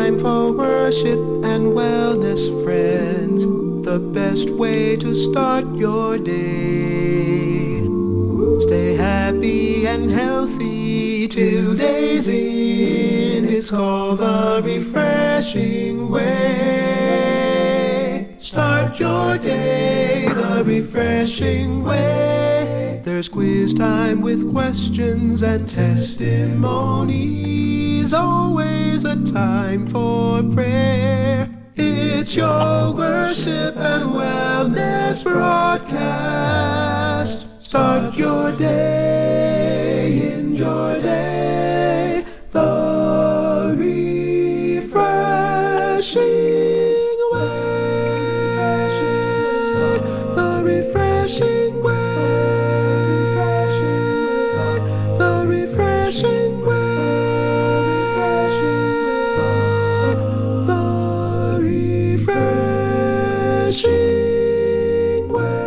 time for worship and wellness, friends. The best way to start your day. Stay happy and healthy till day's end. It's called the refreshing way. Start your day the refreshing way. There's quiz time with questions and testimonies. Always a time for prayer. It's your worship and wellness broadcast. Start your day, enjoy day, the refreshing way, the refreshing way, the refreshing way, the refreshing way.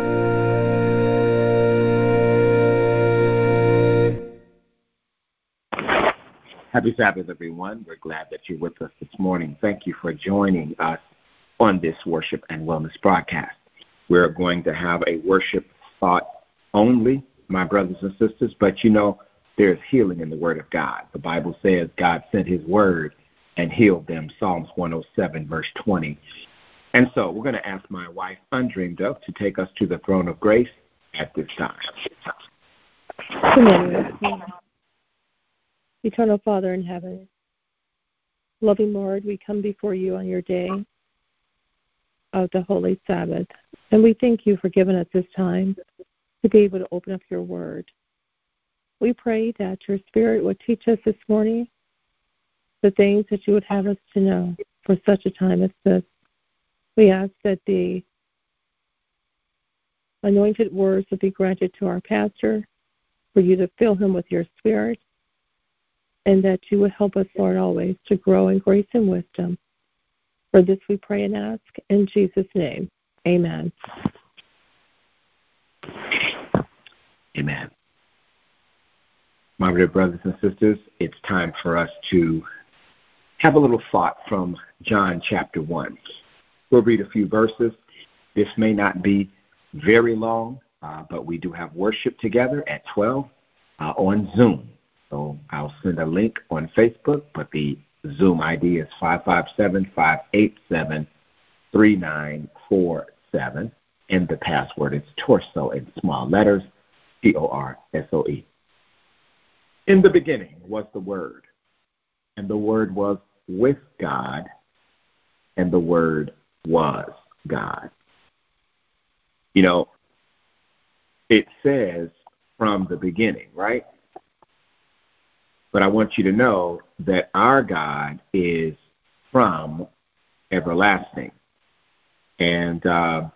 Happy Sabbath, everyone. We're glad that you're with us this morning. Thank you for joining us on this Worship and Wellness broadcast. We're going to have a worship thought only, my brothers and sisters, but you know there's healing in the Word of God. The Bible says God sent His Word and healed them, Psalms 107, verse 20. And so we're going to ask my wife, Undreamed Of, to take us to the throne of grace at this time. Good morning. Eternal Father in heaven, loving Lord, we come before you on your day of the Holy Sabbath, and we thank you for giving us this time to be able to open up your word. We pray that your Spirit would teach us this morning the things that you would have us to know for such a time as this. We ask that the anointed words would be granted to our pastor, for you to fill him with your Spirit, and that you would help us, Lord, always to grow in grace and wisdom. For this we pray and ask in Jesus' name. Amen. Amen. My dear brothers and sisters, it's time for us to have a little thought from John chapter 1. We'll read a few verses. This may not be very long, but we do have worship together at 12 on Zoom. So I'll send a link on Facebook, but the Zoom ID is 557-587-3947, and the password is torso in small letters, TORSOE. In the beginning was the Word, and the Word was with God, and the Word was God. You know, it says from the beginning, right? But I want you to know that our God is from everlasting. And I'm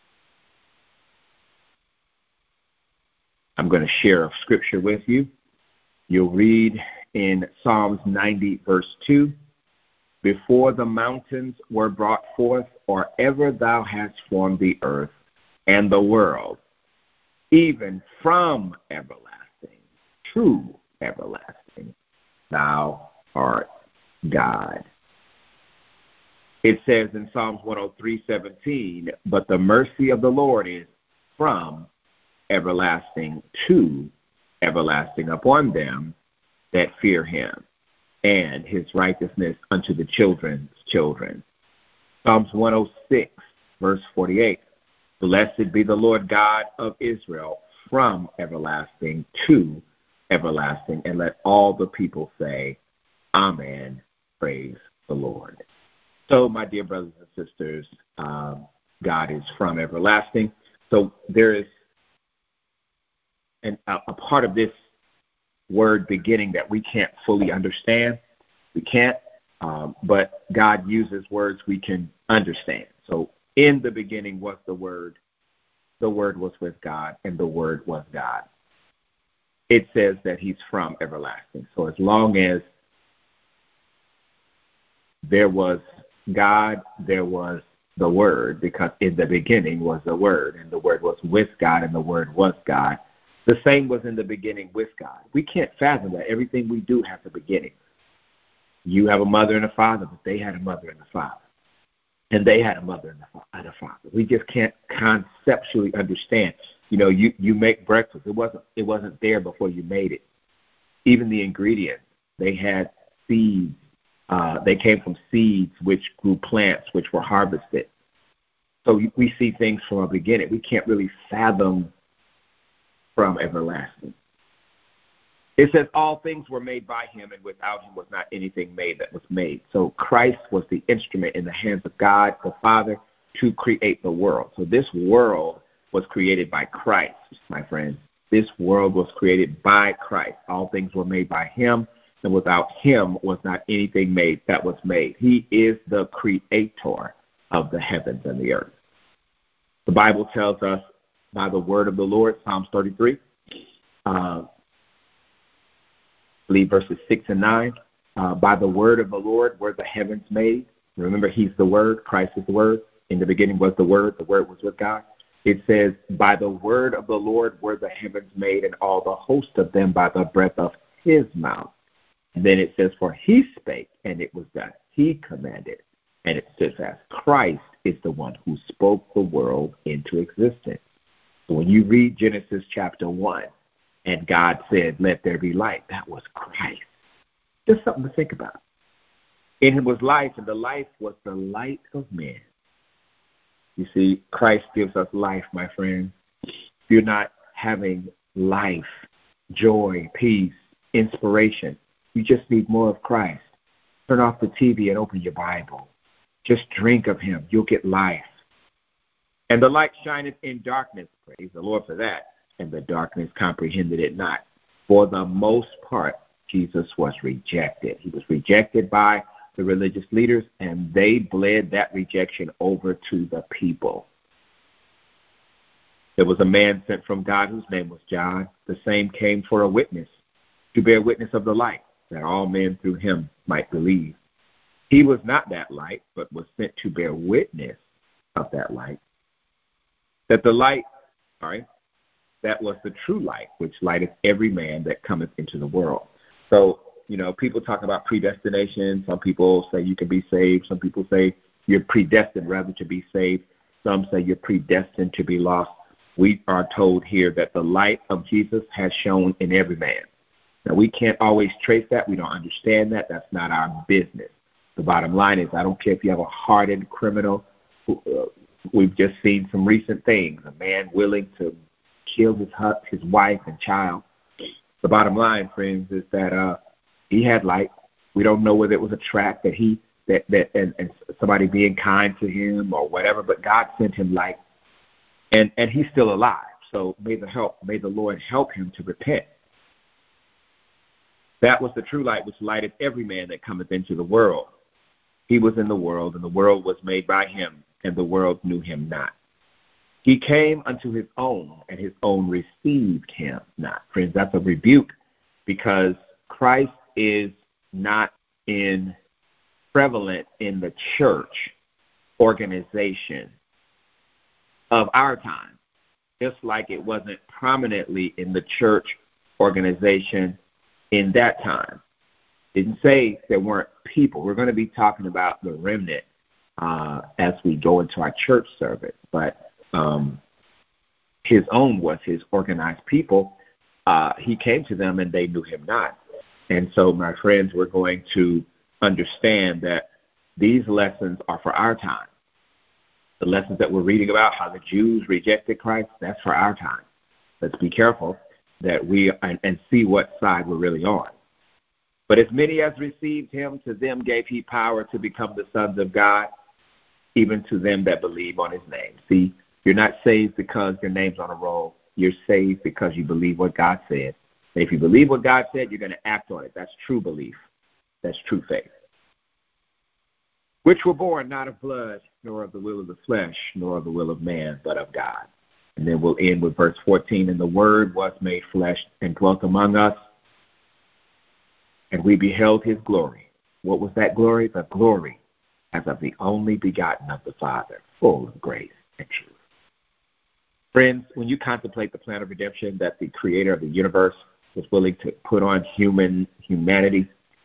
going to share a scripture with you. You'll read in Psalms 90, verse 2, before the mountains were brought forth, or ever thou hast formed the earth and the world, even from everlasting to everlasting, thou art God. It says in Psalms 103:17, but the mercy of the Lord is from everlasting to everlasting upon them that fear him, and his righteousness unto the children's children. Psalms 106, verse 48, blessed be the Lord God of Israel from everlasting to everlasting, and let all the people say, Amen, praise the Lord. So, my dear brothers and sisters, God is from everlasting. So there is a part of this word beginning that we can't fully understand. We can't, but God uses words we can understand. So in the beginning was the Word was with God, and the Word was God. It says that he's from everlasting. So as long as there was God, there was the Word, because in the beginning was the Word, and the Word was with God, and the Word was God. The same was in the beginning with God. We can't fathom that. Everything we do has a beginning. You have a mother and a father, but they had a mother and a father. And they had a mother and a father. We just can't conceptually understand. You make breakfast. It wasn't there before you made it. Even the ingredients, they had seeds. They came from seeds which grew plants which were harvested. So we see things from a beginning. We can't really fathom from everlasting. It says all things were made by him, and without him was not anything made that was made. So Christ was the instrument in the hands of God, the Father, to create the world. So this world was created by Christ, my friends. This world was created by Christ. All things were made by him, and without him was not anything made that was made. He is the creator of the heavens and the earth. The Bible tells us by the word of the Lord, Psalms 33, I believe verses 6 and 9, by the word of the Lord were the heavens made. Remember, he's the word, Christ is the word. In the beginning was the word was with God. It says, by the word of the Lord were the heavens made, and all the host of them by the breath of his mouth. And then it says, for he spake, and it was done. He commanded. And it says, as Christ is the one who spoke the world into existence. So when you read Genesis chapter 1, and God said, let there be light, that was Christ. Just something to think about. In him was life, and the life was the light of men. You see, Christ gives us life, my friend. If you're not having life, joy, peace, inspiration, you just need more of Christ. Turn off the TV and open your Bible. Just drink of him. You'll get life. And the light shineth in darkness. Praise the Lord for that. And the darkness comprehended it not. For the most part, Jesus was rejected. He was rejected by the religious leaders, and they bled that rejection over to the people. There was a man sent from God whose name was John. The same came for a witness, to bear witness of the light, that all men through him might believe. He was not that light, but was sent to bear witness of that light. That the light, that was the true light, which lighteth every man that cometh into the world. So, people talk about predestination. Some people say you can be saved. Some people say you're predestined rather to be saved. Some say you're predestined to be lost. We are told here that the light of Jesus has shone in every man. Now, we can't always trace that. We don't understand that. That's not our business. The bottom line is I don't care if you have a hardened criminal. We've just seen some recent things. A man willing to kill his wife and child. The bottom line, friends, is that he had light. We don't know whether it was a trap and somebody being kind to him or whatever, but God sent him light, and he's still alive. So may the Lord help him to repent. That was the true light which lighteth every man that cometh into the world. He was in the world, and the world was made by him, and the world knew him not. He came unto his own, and his own received him not. Friends, that's a rebuke, because Christ is not prevalent in the church organization of our time, just like it wasn't prominently in the church organization in that time. Didn't say there weren't people. We're going to be talking about the remnant as we go into our church service, but his own was his organized people. He came to them and they knew him not. And so, my friends, we're going to understand that these lessons are for our time. The lessons that we're reading about, how the Jews rejected Christ, that's for our time. Let's be careful that and see what side we're really on. But as many as received him, to them gave he power to become the sons of God, even to them that believe on his name. See, you're not saved because your name's on a roll. You're saved because you believe what God said. And if you believe what God said, you're going to act on it. That's true belief. That's true faith. Which were born not of blood, nor of the will of the flesh, nor of the will of man, but of God. And then we'll end with verse 14. And the Word was made flesh and dwelt among us, and we beheld his glory. What was that glory? The glory as of the only begotten of the Father, full of grace and truth. Friends, when you contemplate the plan of redemption, that the creator of the universe was willing to put on humanity,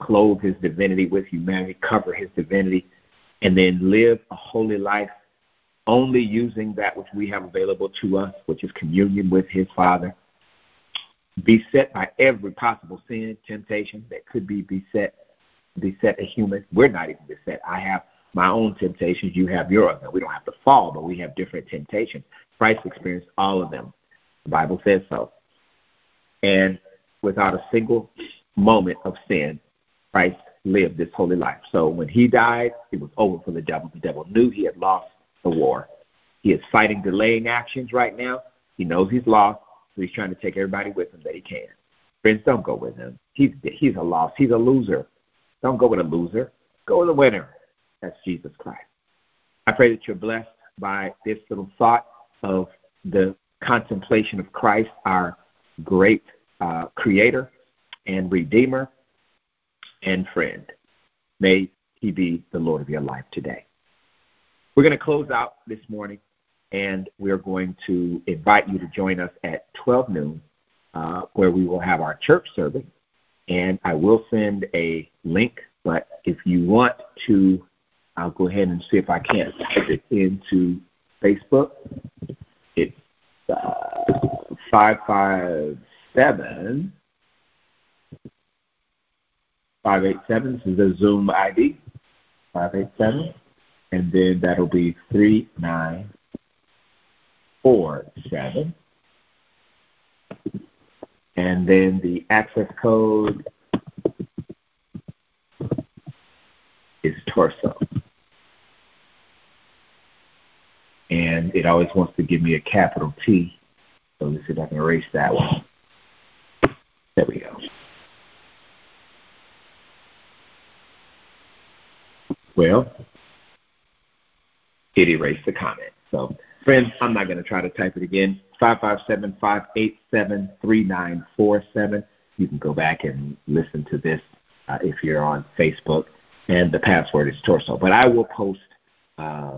clothe his divinity with humanity, cover his divinity, and then live a holy life only using that which we have available to us, which is communion with his Father. Beset by every possible sin, temptation that could beset a human. We're not even beset. I have my own temptations. You have yours. Now, we don't have to fall, but we have different temptations. Christ experienced all of them. The Bible says so. And without a single moment of sin, Christ lived this holy life. So when he died, it was over for the devil. The devil knew he had lost the war. He is fighting delaying actions right now. He knows he's lost, so he's trying to take everybody with him that he can. Friends, don't go with him. He's a loss. He's a loser. Don't go with a loser. Go with a winner. That's Jesus Christ. I pray that you're blessed by this little thought of the contemplation of Christ, our great creator and redeemer and friend. May he be the Lord of your life today. We're going to close out this morning, and we're going to invite you to join us at 12 noon, where we will have our church service. And I will send a link, but if you want to, I'll go ahead and see if I can type it into Facebook. It's 557. 587. This is the Zoom ID. 587. And then that'll be 3947. And then the access code is torso. And it always wants to give me a capital T. So let's see if I can erase that one. There we go. Well, it erased the comment. So, friends, I'm not going to try to type it again. 557-587-3947. You can go back and listen to this if you're on Facebook. And the password is torso. But I will post a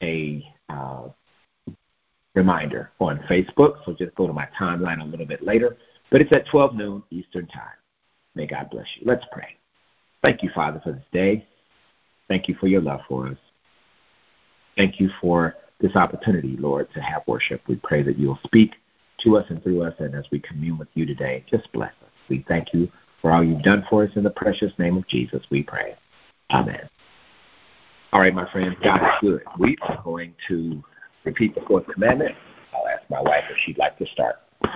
reminder on Facebook. So just go to my timeline a little bit later. But it's at 12 noon Eastern Time. May God bless you. Let's pray. Thank you, Father, for this day. Thank you for your love for us. Thank you for this opportunity, Lord, to have worship. We pray that you'll speak to us and through us, and as we commune with you today, just bless us. We thank you for all you've done for us. In the precious name of Jesus, we pray. Amen. All right, my friends, God is good. We are going to repeat the fourth commandment. I'll ask my wife if she'd like to start.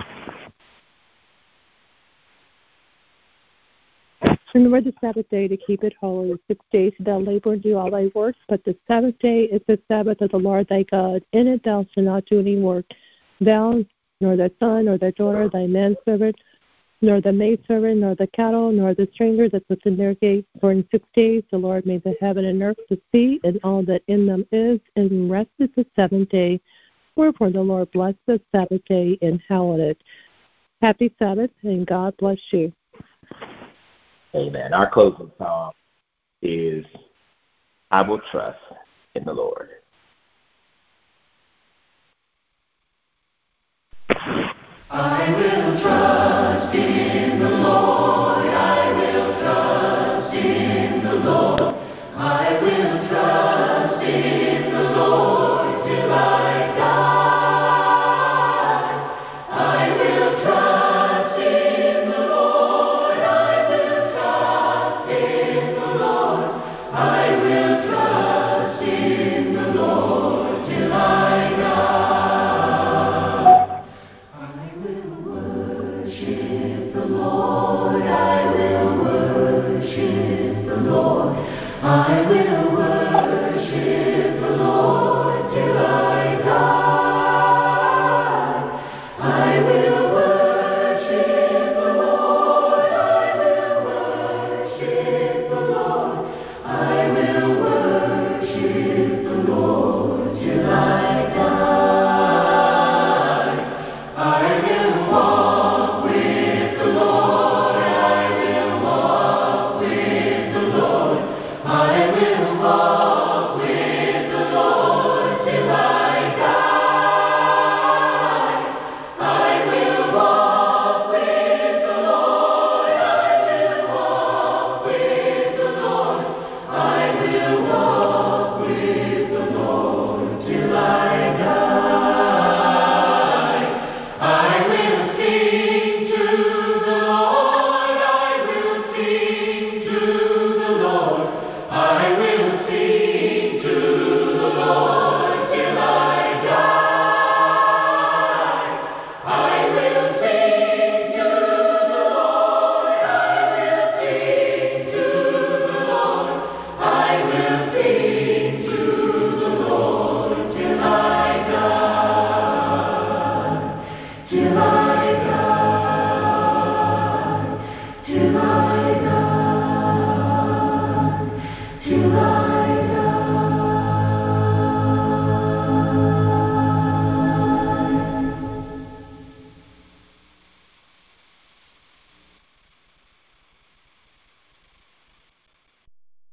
Remember the Sabbath day to keep it holy. 6 days thou labor and do all thy works, but the Sabbath day is the Sabbath of the Lord thy God. In it thou shalt not do any work, thou, nor thy son, nor thy daughter, thy manservant, nor the maidservant, nor the cattle, nor the stranger that within their gates. For in 6 days the Lord made the heaven and earth, the sea, and all that in them is, and rested the seventh day. Wherefore the Lord blessed the Sabbath day and hallowed it. Happy Sabbath, and God bless you. Amen. Our closing song is I Will Trust in the Lord. I will trust.